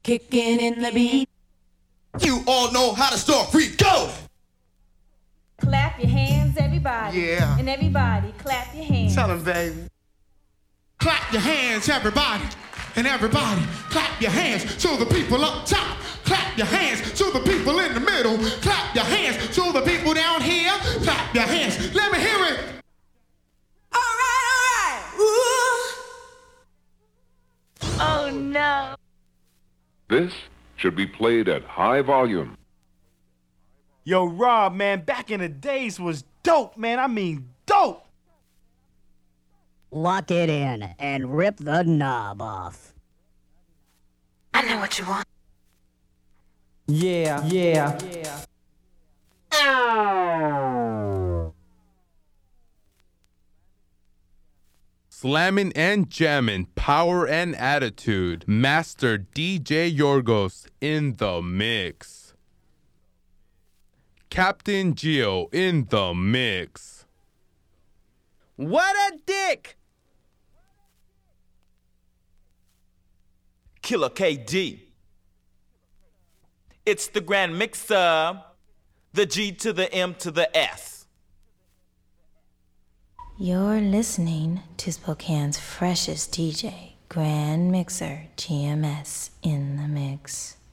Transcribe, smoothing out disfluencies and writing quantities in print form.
Kicking in the beat. You all know how to start free. Go! Clap your hands, everybody. Yeah. And everybody, clap your hands. Tell them, baby. Clap your hands, everybody. And everybody, clap your hands to the people up top. Clap your hands to the people in the middle. Clap your hands to the people down here. Clap your hands. Let me hear it. All right. Ooh. Oh, no. This should be played at high volume. Yo, Rob, man, back in the days was dope, man. I mean, dope. Lock it in and rip the knob off. I know what you want. Yeah. Slammin' and jammin', power and attitude. Master DJ Yorgos in the mix. Captain Geo in the mix. What a dick! Killer KD. It's the Grand Mixer, the G to the M to the S. You're listening to Spokane's freshest DJ, Grand Mixer GMS in the mix.